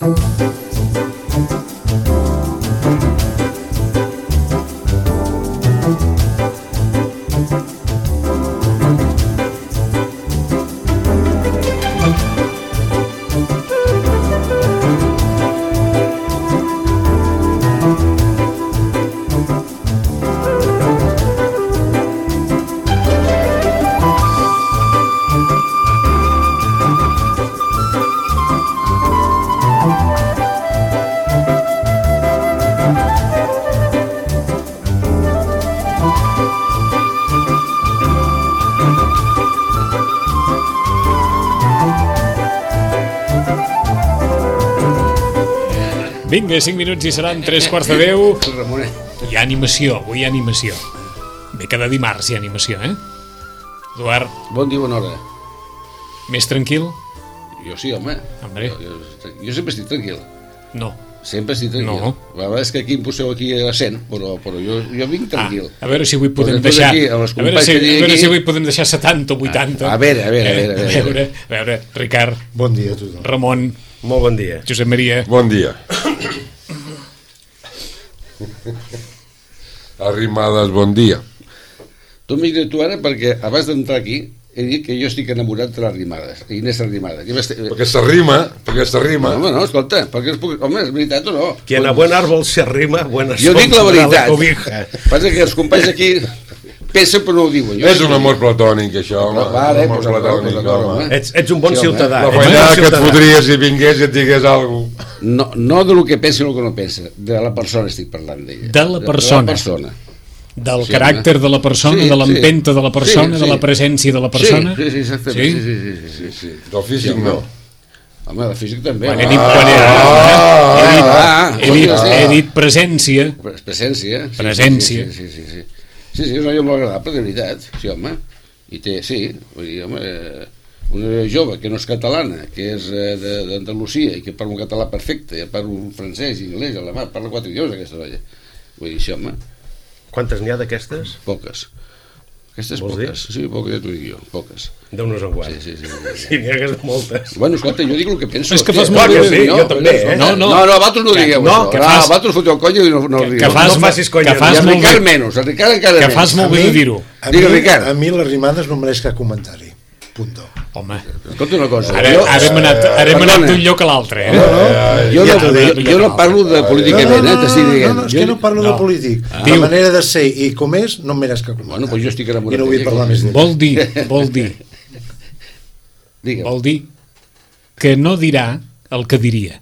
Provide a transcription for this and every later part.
Vinga, 5 minuts i seran 3:45. Hi ha animació, avui hi ha animació. Bé, cada dimarts hi ha animació, eh? Eduard. Bon dia, bona hora. Més tranquil? Jo sí, home. Jo sempre estic tranquil. No. Sempre estic tranquil. No. La veritat és que aquí em poseu aquí a l'accent, però jo vinc tranquil. A veure si avui podem deixar... A veure si avui podem deixar 70 o 80. A veure, Ricard. Bon dia a tothom. Ramon. Molt bon dia. Josep Maria. Bon dia. Arrimadas, bon dia. Tu m'he dit tu ara perquè abans d'entrar aquí he dit que jo estic enamorat de l'Arrimades, Inés Arrimadas. Perquè s'arrima. No, escolta, perquè home, és veritat o no? Que en a buen árbol se arrima, buena jo dic la veritat. La passa que els companys aquí pensen però no ho diuen. És un amor platònic, això, home. Vale, un amor platònic, home. Ets un bon ciutadà. La fallada que et fotria si vingués i et digués alguna cosa. No de lo que pensa i el que no pensa, de la persona estic parlant d'ella. De la persona. Del caràcter de la persona, de l'empenta de la persona, de la presència de la persona. Sí, exactament. Sí. Del físic no. Home, del físic també. He dit presència. Presència. Sí, és un noi molt agradable, de veritat. Sí, home. I té, vull dir, home, una jove que no és catalana, que és d'Andalusia i que parla un català perfecte, parla un francès, anglès, alemà, parla 4 idiomes aquesta noia. Vull dir, sí, home. Quantes n'hi ha d'aquestes? Poques. Aquestes poques. Sí, poques, ja t'ho dic jo, poques. Déu-nos en guard. Sí. Sí, n'hi ha moltes. Bueno, escolta, jo dic el que penso. És que fas molt bé. Sí, jo també, eh? No, vosaltres no digueu això. Vosaltres foteu conya i no digueu. No facis conya. I el Ricard menys, el Ricard encara menys. Que fas molt bé de dir-ho. Digue, Ricard. A mi l'Arrimades no mereix cap comentari. Punto. Home, escolta una cosa. Ara hem anat d'un lloc a l'altre, Jo no parlo de políticament, t'estic dient. No, és que no parlo de polític. La manera de ser i com és no em mereix cap comentari. Bueno, doncs jo estic enamorat. I no vull parlar més d'ell. Vol dir que no dirà el que diria.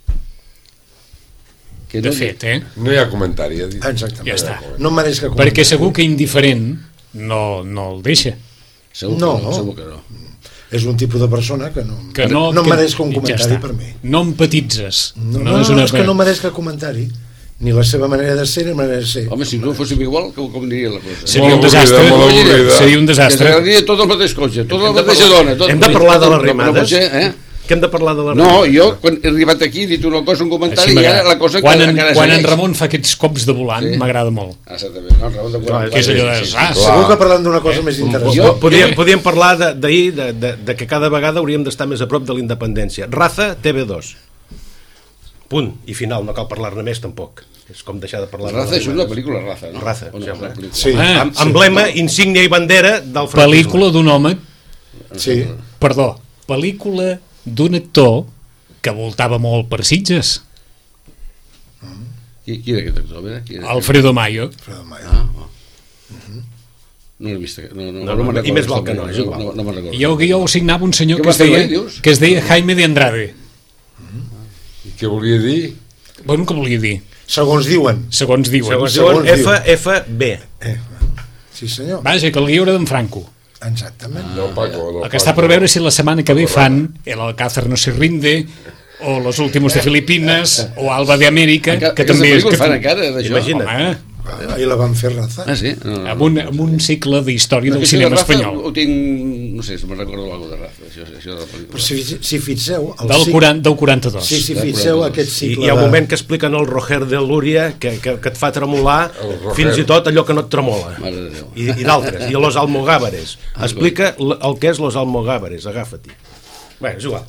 De fet, no hi ha comentari. Exactament. Ja està. No em mereix cap comentari. Perquè segur que indiferent no el deixa. Segur que no. És un tipus de persona que no mereix un comentari per mi. No empatitzes. No, és que no mereix cap comentari. Ni la seva manera de ser ni la manera de ser. Home, si no fóssim igual, com diria la cosa? Seria un desastre. Seria un desastre. Que s'agradaria tot el mateix cotxe, tota la mateixa dona. Hem de parlar de les rimades? Que hem de parlar de la No, jo quan he arribat aquí he dit una cosa, un comentari, i ara la cosa quan en Ramon fa aquests cops de volant m'agrada molt. Exactament, no, Ramon de volant. Que és allò de... Segur que parlant d'una cosa més interessant. Podríem parlar d'ahir, de que cada vegada hauríem d'estar més a prop de la independència. Raza, TV2. Punt i final, no cal parlar-ne més tampoc. És com deixar de parlar de Raza. És una pel·lícula, Raza, no? Raza, sí. Emblema, insígnia i bandera del franquisme. Pel·lícula d'un home... Sí. Perdó, pel·lícula d'un actor que voltava molt per Sitges. Qui era aquest actor? Alfredo Mayo. No l'he vist. I més val que no, és igual. No me'n recordo. I el guió ho signava un senyor que es deia Jaime de Andrade. I què volia dir? Bueno, què volia dir? Segons diuen. Segons diuen. FFB. Sí, senyor. Vaja, que el guió era d'en Franco. Exactament. El que està per veure si la setmana que ve fan El Alcázar no se rinde o Los últimos de Filipines o Alba de América, que també és... fan encara d'això? Imagina't. I la van fer Raza. Sí? Amb un cicle d'història del cinema espanyol. Ho tinc... no sé, me'n recordo alguna de Raza, això de la pel·lícula. Però si fixeu... Del 42. Si fixeu aquest cicle... Hi ha un moment que expliquen el Roger de Lúria que et fa tremolar fins i tot allò que no et tremola. I d'altres. I Los Almogávares. Explica el que és Los Almogávares, agafa-t'hi. Bé, és igual.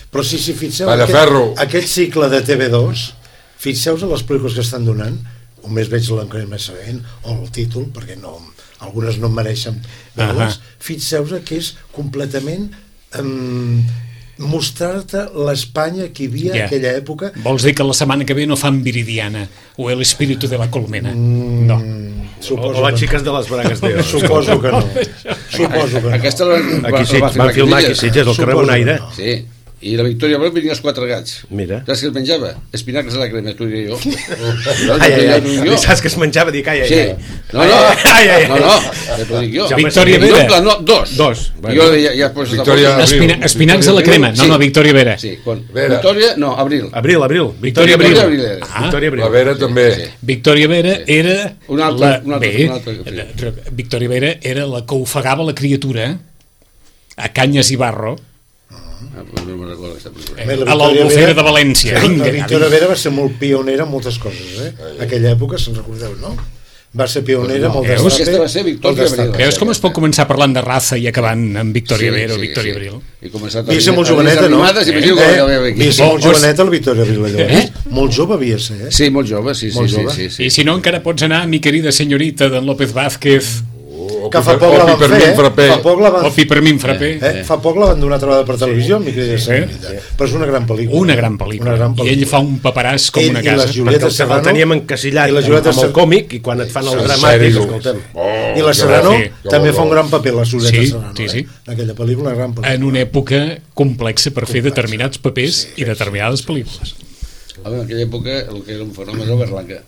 Però si fixeu Tallaferro. aquest cicle de TV2, fixeu-vos en les pel·lícules que estan donant, només veig l'encadenament o el títol, perquè no, algunes no em mereixen veure-les. Fixeu-vos que és completament mostrar-te l'Espanya que hi havia en aquella època. Vols dir que la setmana que ve no fan Viridiana o El espíritu de la colmena? No. O les xiques de les bragues de Déu. Suposo que no. Suposo que no. Aquesta la Aquí sí, van filmar aquí Sitges, al carrer Bonaire. Sí. I la Victòria Breu venien els 4 gats. Mira. Saps què es menjava? Espinacles a la crema, t'ho diré jo. Ai, saps que es menjava? Dic, ai. Sí. No, t'ho dic jo. Victòria Vera. No, dos. Jo ja poso... Espinacs a la crema. No, Victòria Vera. Sí, Victòria, no, Abril. Abril. Victòria Abril. La Vera també. Victòria Vera era... Una altra. Victòria Vera era la que ofegava la criatura a Canyes i Barro. No me'n recordo aquesta pel·lícula. A l'Albufera de València. La Victòria Vera va ser molt pionera en moltes coses, aquella època, se'n recordeu, no? Va ser pionera molt destape. Aquesta va ser Victòria Abril. Veus com es pot començar parlant de raza i acabant amb Victòria Vera o Victòria Abril? Havia ser molt joveneta, no? Havia ser molt joveneta el Victòria Abril, llavors. Molt jove havia ser, eh? Sí, molt jove, sí. I si no, encara pots anar a mi querida senyorita d'en López Vázquez... Que fa poc la van fer, o Pipermin Frappé. Fa poc la van donar trobada per televisió, però és una gran pel·lícula. Una gran pel·lícula. I ell fa un paperàs com una casa. Perquè el teníem encasillat amb el còmic i quan et fan el dramàtic, escoltem. I la Serrano també fa un gran paper, la Julieta Serrano. En aquella pel·lícula, una gran pel·lícula. En una època complexa per fer determinats papers i determinades pel·lícules. En aquella època el que era un fenomen era Berlanga.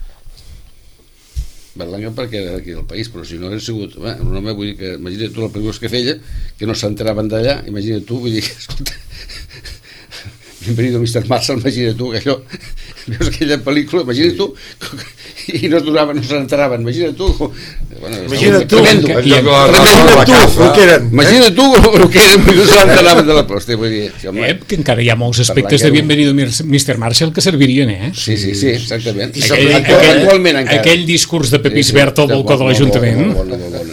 Berlanga perquè era d'aquí del país, però si no hagués sigut un home, vull dir que imagina't tu les pel·lícules que feia, que no s'enteraven d'allà, imagina't tu, vull dir que, escolta, Bienvenido Mr. Marshall, imagina't tu que allò, veus aquella pel·lícula, imagina't tu, i no s'enteraven, imagina't tu, imagina't tu el que eren, no s'enteraven de la posta, vull dir, que encara hi ha molts aspectes de Bienvenido Mr. Marshall que servirien, Sí, exactament. Aquell discurs de Pepís Bert al balcó de l'Ajuntament,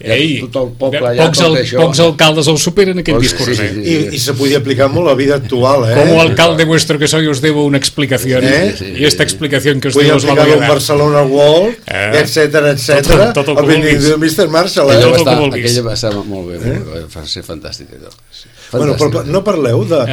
pocs alcaldes el superen aquell discurs, i se podia aplicar molt a la vida actual, Como alcalde vuestro que soy os debo una explicación, y esta explicación que os digo os la voy a dar. Barcelona World, etcètera, el Bienvenido Mr. Marshall, aquella va ser molt bé, va ser fantàstic allò. Bueno, però no parleu de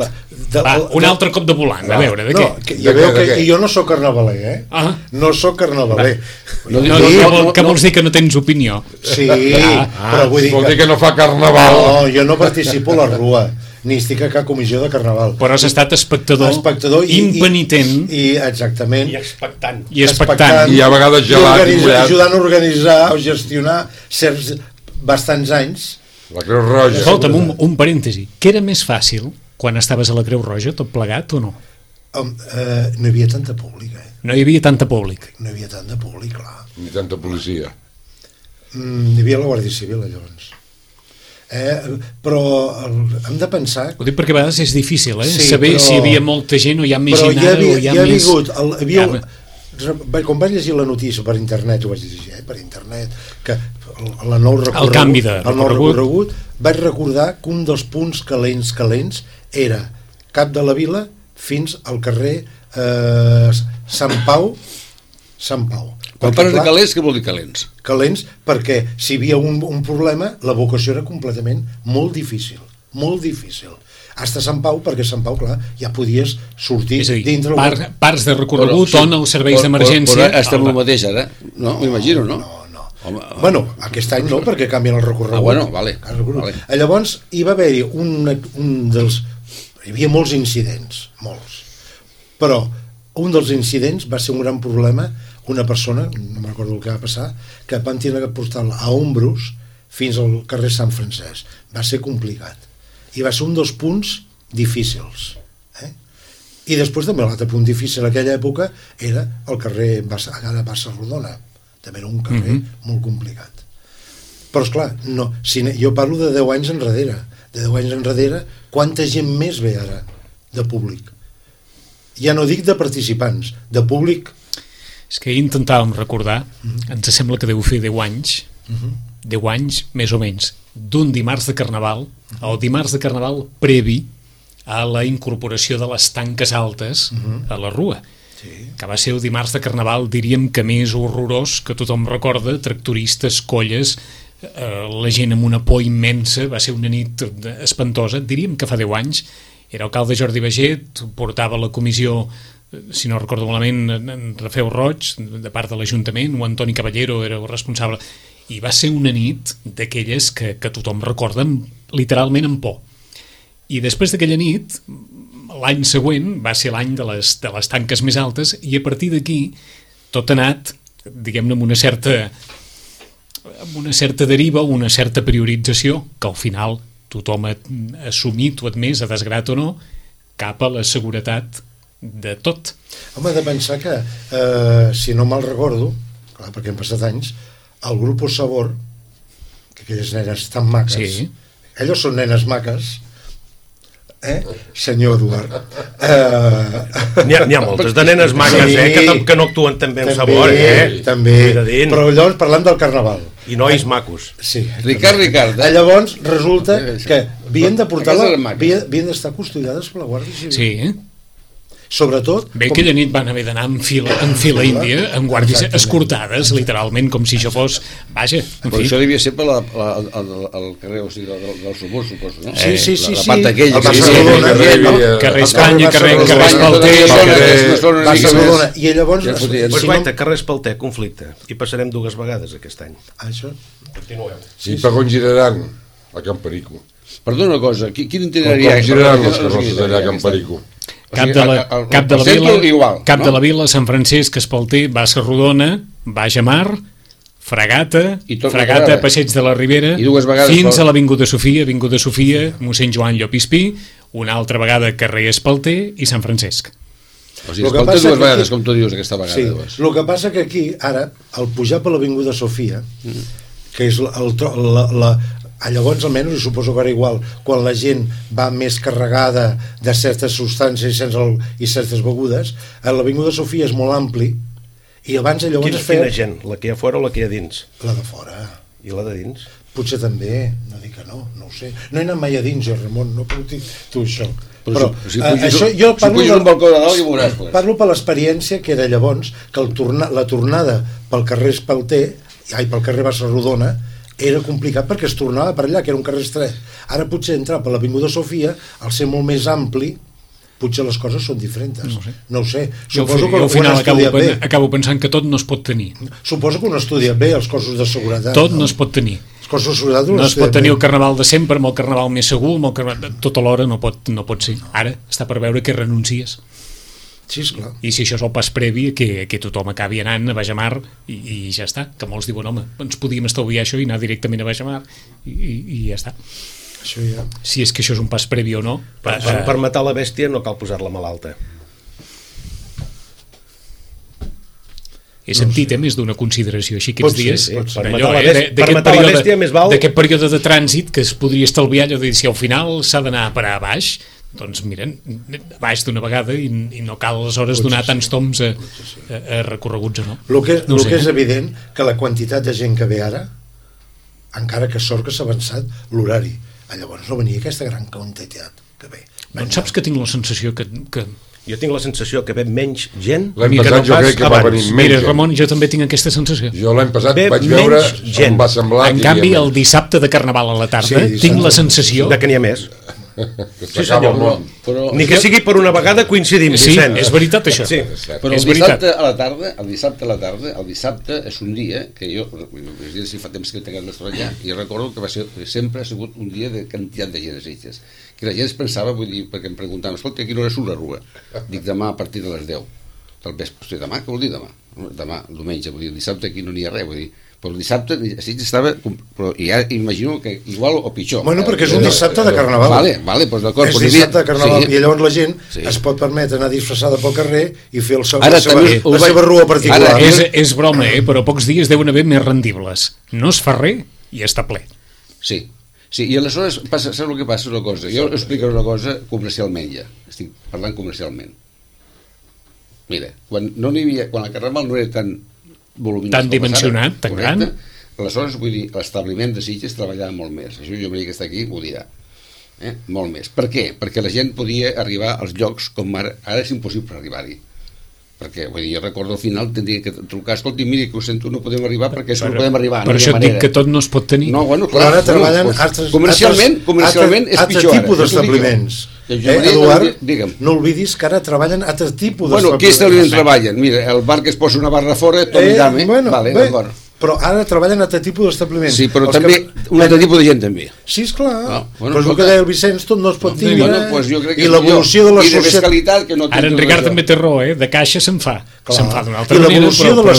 un altre cop de volant, a veure, de què? Ja veu que jo no sóc carnavaler, no sóc carnavaler. Que vols dir que no tens opinió? Sí, però vull dir que no fa carnaval. No, jo no participo a la rua, ni estic a cap comissió de carnaval. Però has estat espectador impenitent. Exactament. I expectant. I a vegades gelat i mullat. Ajudant a organitzar o gestionar bastants anys. La Creu Roja. Escolta'm, un parèntesi. Què era més fàcil quan estaves a la Creu Roja, tot plegat o no? No hi havia tanta públic, No hi havia tanta públic. No hi havia tanta públic, clar. Ni tanta policia. Hi havia la Guàrdia Civil, llavors. Però hem de pensar... Ho dic perquè a vegades és difícil, saber si hi havia molta gent o hi ha més gent ara o hi ha més... Quan vaig llegir la notícia per internet, ho vaig llegir per internet, que el nou recorregut, vaig recordar que un dels punts calents era Cap de la Vila fins al carrer Sant Pau. Quan parles de calents, què vol dir calents? Calents perquè si hi havia un problema, la vocació era completament molt difícil. Hasta Sant Pau, perquè Sant Pau, clar, ja podies sortir dintre... Parts de recorregut on els serveis d'emergència... Però estem el mateix ara, no? M'imagino, no? Bueno, aquest any no, perquè canvien el recorregut. Vale. Llavors, hi va haver-hi un dels... Hi havia molts incidents, molts. Però un dels incidents va ser un gran problema, una persona, no me'n recordo el que va passar, que van tenir que portar-la a Ombros fins al carrer Sant Francesc. Va ser complicat. I va ser un dels punts difícils. I després també l'altre punt difícil en aquella època era el carrer ara Bassa Rodona. També era un carrer molt complicat. Però esclar, jo parlo de 10 anys enrere. De 10 anys enrere, quanta gent més ve ara de públic? Ja no dic de participants, de públic. És que intentàvem recordar, ens sembla que deu fer 10 anys, 10 anys més o menys, d'un dimarts de Carnaval, el dimarts de Carnaval previ a la incorporació de les tanques altes a la Rua, que va ser el dimarts de Carnaval, diríem que més horrorós, que tothom recorda, tractoristes, colles, la gent amb una por immensa, va ser una nit espantosa, diríem que fa 10 anys, era alcalde Jordi Baget, portava la comissió, si no recordo malament, en Rafeu Roig, de part de l'Ajuntament, o Antoni Caballero era el responsable, i va ser una nit d'aquelles que tothom recorda literalment amb por. I després d'aquella nit, l'any següent va ser l'any de les tanques més altes, i a partir d'aquí tot ha anat, diguem-ne, amb una certa deriva, una certa priorització, que al final tothom ha assumit o admès, a desgrat o no, cap a la seguretat de tot. Home, de pensar que, si no me'l recordo, clar, perquè han passat anys, el grup Sabor, que aquelles nenes tan maques, sí. Elles són nenes maques, senyor Eduard. N'hi ha moltes de nenes maques, sí, que no actuen també amb també, sabor, també. Però llavors parlant del Carnaval. I nois macos. Sí. Ricard. Llavors resulta que havien de portar havien d'estar custodiades per la Guàrdia Civil. Sí. Sobretot... Bé, aquella nit van haver d'anar en fila índia, amb guàrdies escortades, literalment, com si això fos... Vaja, en Però fi. això devia ser per el carrer, o sigui, del Subur, suposo, no? Sí. La part aquella. Carrer Espanya, carrer Espalter... Barcelona. I llavors... Pues guaita, carrer Espalter, conflicte. I passarem 2 vegades aquest any. Això... Continueu. Sí, per on giraran? A Can Perico. Perdona una cosa, quin Com itineraria... giraran les carrosses allà a Can Perico? Cap de la Vila, Sant Francesc, Espalter, Bassa Rodona, Baix a Mar, Fragata, Passeig de la Ribera, fins a l'Avinguda Sofia, mossèn Joan Llopispí, una altra vegada carrer Espalter i Sant Francesc. O sigui, Espalter 2 vegades, com tu dius, aquesta vegada. Sí, el que passa que aquí, ara, al pujar per l'Avinguda Sofia, que és llavors almenys, i suposo que era igual, quan la gent va més carregada de certes substàncies i certes begudes, a l'Avinguda Sofia és molt ampli, i abans llavors es feia... Quina gent? La que hi ha fora o la que hi ha dins? La de fora. I la de dins? Potser també, no dic que no ho sé. No he anat mai a dins, jo, Ramon, no puc dir tu això. Però això, jo puges un balcó de dalt i ho veuràs. Parlo per l'experiència que era llavors, que la tornada pel carrer Espalter, pel carrer Bassa Rodona, era complicat perquè es tornava per allà, que era un carrer estret. Ara potser entrar per l'Avinguda Sofia, al ser molt més ampli, potser les coses són diferents. No ho sé. Suposo que al final acabo pensant que tot no es pot tenir. Suposo que un estudia bé els cossos de seguretat. Tot no es pot tenir. Els cossos de seguretat no es pot tenir el Carnaval de sempre, amb el Carnaval més segur, amb el Carnaval... Tot alhora no pot ser. Ara està per veure que renuncies. Sí, esclar. I si això és el pas previ que tothom acabi anant a Baix a Mar i ja està, que molts diuen home, ens podíem estalviar això i anar directament a Baix a Mar i ja està. Això ja... Si és que això és un pas previ o no. Per matar la bèstia no cal posar-la malalta. He sentit més d'una consideració així aquests dies. Per matar la bèstia més val... D'aquest període de trànsit que es podria estalviar, allò de dir, si al final s'ha d'anar a parar a baix, doncs miren, baix d'una vegada i no cal aleshores donar tants toms a recorreguts o no. El que és evident que la quantitat de gent que ve ara, encara que sort que s'ha avançat l'horari, llavors no venia aquesta gran quantitat que ve. Doncs saps que tinc la sensació que... Jo tinc la sensació que ve menys gent. L'any passat jo crec que va venir menys. Mira, Ramon, jo també tinc aquesta sensació. Jo l'any passat vaig veure, em va semblar... En canvi, el dissabte de Carnaval a la tarda, tinc la sensació... De que n'hi ha més. Sí, senyor, ni que sigui per una vegada coincidim, Vicent. Sí, és veritat això. Sí. Però el dissabte a la tarda, el dissabte és un dia que jo, si fa temps que he tancat l'estrellar, i recordo que sempre ha sigut un dia de quantitat de gent a Sitges, que la gent es pensava, vull dir, perquè em preguntaven, escolta, a quina hora surt la Rua? Dic, demà a partir de les 10 del vespre. Hosti, demà, què vol dir demà? Demà, diumenge, vull dir, dissabte aquí no n'hi ha res, vull dir, però el dissabte a Sitges estava, però ja imagino que igual o pitjor. Bueno, perquè és un dissabte de Carnaval. Vale, doncs d'acord. És dissabte de Carnaval, i llavors la gent es pot permetre anar disfressada pel carrer i fer la seva rua particular. És broma, però pocs dies deuen haver més rendibles. No es fa res i està ple. Sí, i aleshores saps el que passa? Una cosa, jo explicaré una cosa comercialment ja, estic parlant comercialment. Mira, quan el Carnaval no era tan voluminós, tan dimensionat, tan gran, aleshores, vull dir, l'establiment de Sitges treballava molt més. Això jo m'he que està aquí ho dirà. Molt més. Per què? Perquè la gent podia arribar als llocs com ara és impossible arribar-hi. Perquè, vull dir, jo recordo al final tindria que trucar, escolti, miri, que ho sento, no podem arribar perquè no podem arribar. Per això et dic que tot no es pot tenir. No, bueno, clar. Però ara treballen comercialment és pitjor. Altre tipus d'establiments. Eduard, no oblidis que ara treballen altre tipus d'establiments. Bueno, què establiments treballen? Mira, el bar que es posa una barra fora, tot dame. Vale, d'acord. Però ara treballen altre tipus d'establiments. Sí, però també un altre tipus de gent també. Sí, esclar. Però és el que deia el Vicenç, tot no es pot dir. I l'evolució de la societat... Ara en Ricard també té raó, de caixa se'n fa. Se'n fa d'una altra manera, però l'evolució de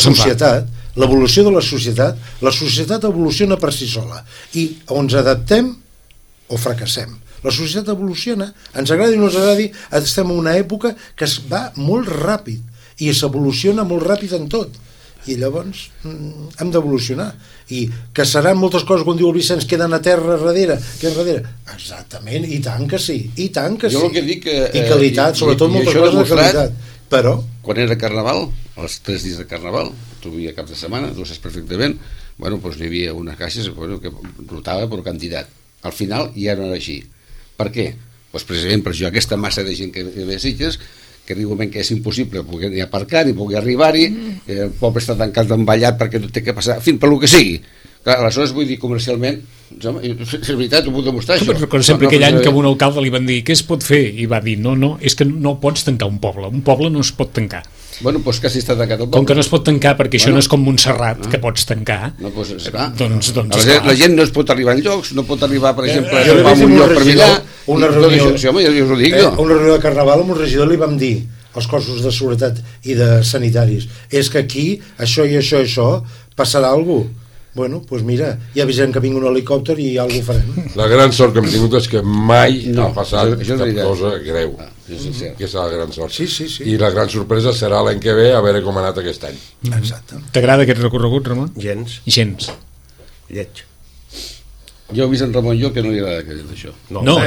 la societat, la societat evoluciona per si sola. I o ens adaptem o fracassem. La societat evoluciona, ens agradi o no ens agradi, estem en una època que es va molt ràpid i s'evoluciona molt ràpid en tot. I llavors hem d'evolucionar, i que seran moltes coses, quan diu el Vicenç, queden a terra darrere, exactament, i tant que sí, i tant que sí. Jo el que dic i qualitat, sobretot moltes coses de qualitat, però quan era Carnaval, els 3 dies de Carnaval, tu havia caps de setmana, tu ho saps perfectament, bueno, doncs hi havia unes caixes que rotava per quantitat, al final ja no era així. Per què? Doncs precisament per això, aquesta massa de gent que ve a Sitges, que arriba un moment que és impossible poder ni aparcar ni poder arribar-hi, el poble està tancat d'envallat perquè no té que passar, en fi, per lo que sigui. Clar, aleshores vull dir, comercialment, és veritat, ho puc demostrar, això. Recordo sempre aquell any que a un alcalde li van dir què es pot fer? I va dir, no, és que no pots tancar un poble no es pot tancar. Bueno, doncs quasi està tancat el poble. Com que no es pot tancar, perquè això no és com Montserrat, que pots tancar, doncs la gent no es pot arribar en llocs, no pot arribar, per exemple, a un lloc per mirar, una reunió de Carnaval amb un regidor li vam dir als cossos de seguretat i de sanitaris, és que aquí això i això passarà alguna cosa. Bueno, doncs mira, ja avisem que vingui un helicòpter i alguna cosa farem. La gran sort que hem tingut és que mai ha passat cap cosa greu. Que és la gran sort. Sí. I la gran sorpresa serà l'any que ve, a veure com ha anat aquest any. Exacte. T'agrada aquest recorregut, Ramon? Gens. Lleig. Jo he vist en Ramon que no li agrada que dit això. Ja ho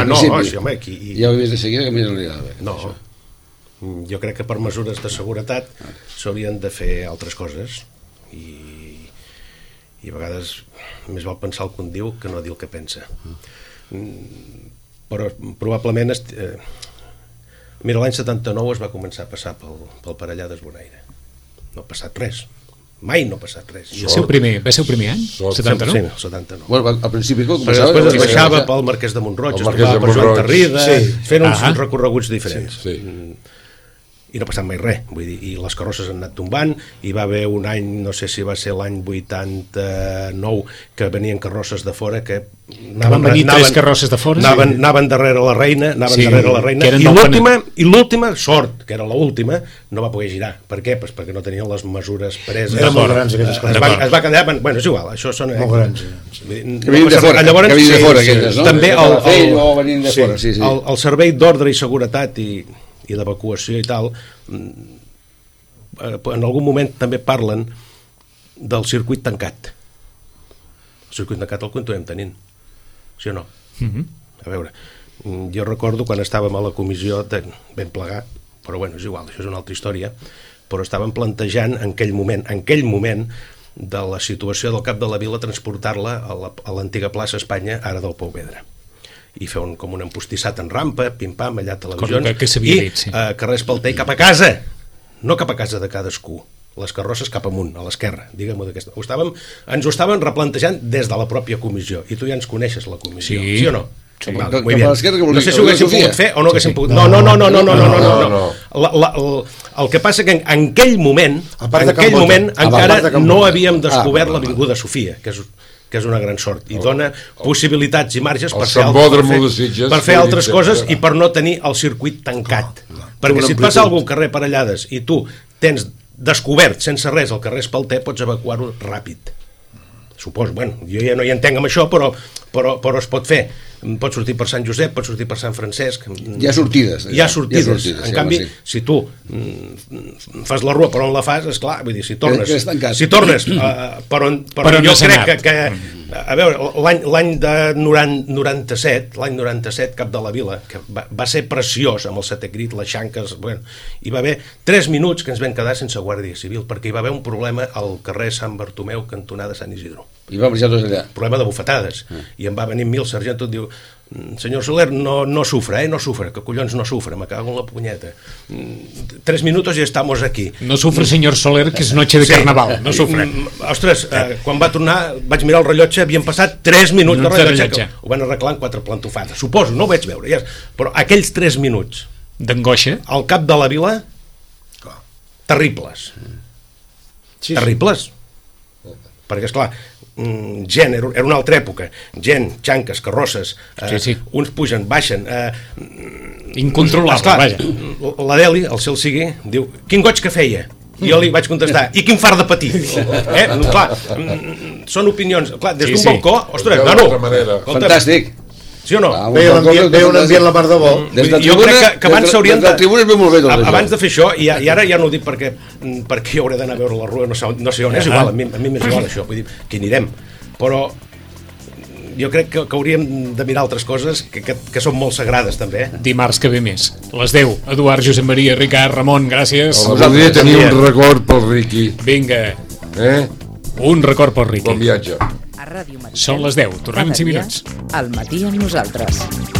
he vist de seguida que a mi no li agrada. No, jo crec que per mesures de seguretat s'haurien de fer altres coses i a vegades més val pensar el que un diu que no dir el que pensa. Però probablement mira, l'any 79 es va començar a passar pel Parellà d'Esbonaire. No ha passat res, mai no ha passat res. Va ser el primer any? 79? Sí, el 79. Bueno, al principi després es baixava pel Marquès de Montroig, es trobava per Joan Tarrida, fent uns recorreguts diferents. I no ha passat mai res, vull dir, i les carrosses han anat tombant, i va haver un any, no sé si va ser l'any 89, que venien carrosses de fora que van venir 3 carrosses de fora, anaven darrere la reina, i l'última sort, que era l'última, no va poder girar. Per què? Pues perquè no tenien les mesures preses. Eren molt grans aquestes coses. Es va quedar, bueno, és igual, això són molt grans. Que venien de fora, aquelles, no? També el el servei d'ordre i seguretat i d'evacuació i tal, en algun moment també parlen del circuit tancat. El circuit tancat el continuem tenint, sí o no? A veure, jo recordo quan estàvem a la comissió ben plegat, però bueno, és igual, això és una altra història, però estàvem plantejant en aquell moment de la situació del cap de la vila, transportar-la a l'antiga plaça Espanya, ara del Pou Vedra, i fer com un empostissat en rampa, pim-pam, allà televisions, i carrers pel Tei cap a casa, no cap a casa de cadascú, les carrosses cap amunt, a l'esquerra, diguem-ho d'aquesta. Ens ho estaven replantejant des de la pròpia comissió, i tu ja ens coneixes la comissió, sí o no? Sí. No sé si ho haguéssim pogut fer o no haguéssim pogut. No. El que passa que en aquell moment encara no havíem descobert l'Avinguda Sofia, que és una gran sort, i dona possibilitats i marges per fer altres coses i per no tenir el circuit tancat. Perquè si et passa alguna cosa al carrer Parellades i tu tens descobert sense res el carrer Espalter, pots evacuar-ho ràpid. Suposo, bueno, jo ja no hi entenc amb això, però es pot fer. Pot sortir per Sant Josep, pot sortir per Sant Francesc. Hi ha sortides. En canvi, si tu fas la rua per on la fas, esclar, vull dir, si tornes per on jo crec que a veure, l'any de 97, cap de la vila, que va ser preciós amb el setè crit, les xanques, bueno, hi va haver 3 minuts que ens vam quedar sense Guàrdia Civil, perquè hi va haver un problema al carrer Sant Bartomeu, cantonada Sant Isidro. I va marxar tots allà. Problema de bufetades. I em va venir 1000 sergent, tot diu, senyor Soler, no sufra, no sufra, que collons no sufra, me cago en la punyeta. 3 minutos y estamos aquí. No sufre, senyor Soler, que és noche de carnaval, no sufre. Ostres, quan va tornar vaig mirar el rellotge, havien passat 3 minuts de rellotge. Ho van arreglar en 4 plantofades. Suposo, no ho vaig veure, ja. Però aquells 3 minuts d'angoixa al cap de la vila, terribles. Terribles. Perquè, esclar, gent, era una altra època, gent, xanques, carrosses, uns pugen, baixen, incontrolable, vaja. L'Adeli, el cel sigui, diu, quin goig que feia? I jo li vaig contestar, i quin far de patir? Clar, són opinions, clar, des d'un balcó, ostres, fantàstic. Sí o no? Veia un ambient la part de bo. Jo crec que abans s'haurien de... tribuna es veu molt bé tot això. Abans de fer això, i ara ja no ho dic perquè jo hauré d'anar a veure la Rua, no sé on, és igual, a mi m'és igual això, vull dir, que hi anirem. Però jo crec que hauríem de mirar altres coses que són molt sagrades, també. Dimarts que ve més. Les 10. Eduard, Josep Maria, Ricard, Ramon, gràcies. Voldria tenir un record pel Riqui. Vinga. Un record pel Riqui. Bon viatge. A Ràdio Maria. Són les 10. Tornem en 5 minuts. Al matí amb nosaltres.